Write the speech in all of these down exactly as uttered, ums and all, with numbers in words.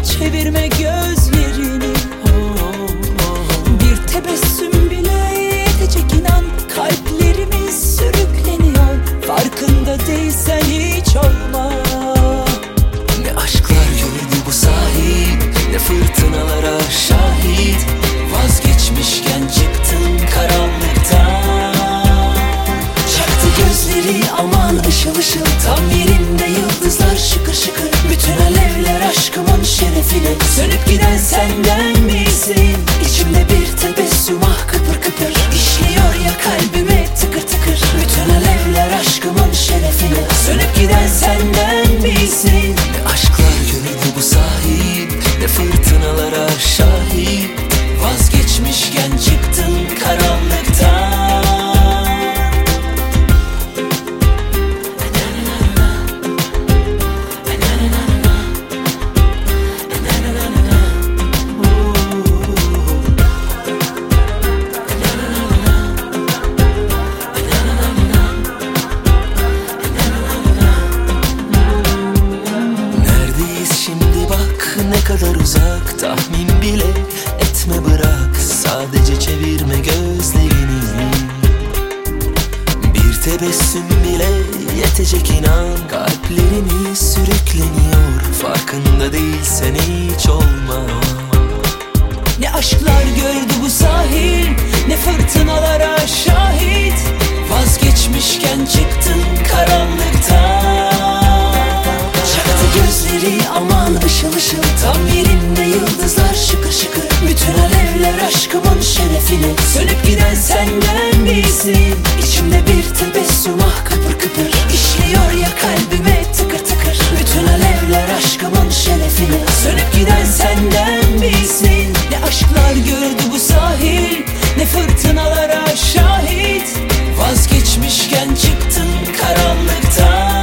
çevirme gözlerini. Bir tebessüm bile yetecek inan, kalplerimiz sürükleniyor. Farkında değilsen hiç olma. Ne aşklar gördü bu sahil, ne fırtınalara şahit. Vazgeçmişken çıktın karanlıktan. Çaktı gözleri aman ışıl ışıl, tam yerinde yıldızlar şıkır şıkır. Bütün alevler aşkımın şerefine, sönüp giden senden misin? İçimde bir tebessüm ah kıpır kıpır, işliyor ya kalbime tıkır tıkır. Bütün alevler aşkımın şerefine, sönüp giden senden misin? Ne aşklar gördü bu sahil, ne fırtınalara şahit. Vazgeçmişken çıktın karanlıktan. Ne kadar uzak tahmin bile etme, bırak sadece çevirme gözlerini. Bir tebessüm bile yetecek inan, kalplerimiz sürükleniyor. Farkında değilsen hiç olma. Ne aşklar gördü bu sahil, ne fırtınalara şahit. Vazgeçmişken çıktın karanlıktan. Çaktı gözleri aman ışıl ışıl, tam yerinde yıldızlar şıkır şıkır. Bütün alevler aşkımın şerefine, sönüp giden senden misin? İçimde bir tebessüm ah kıpır kıpır, işliyor ya kalbime tıkır tıkır. Bütün alevler aşkımın şerefine, sönüp giden senden misin? Ne aşklar gördü bu sahil, ne fırtınalara şahit. Vazgeçmişken çıktın karanlıktan.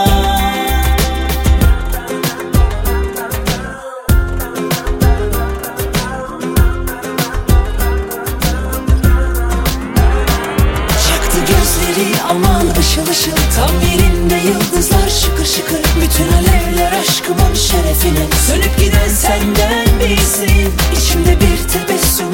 Aman ışıl ışıl, tam yerinde yıldızlar şıkır şıkır. Bütün alevler aşkımın şerefine, sönüp giden senden misin? İçimde bir tebessüm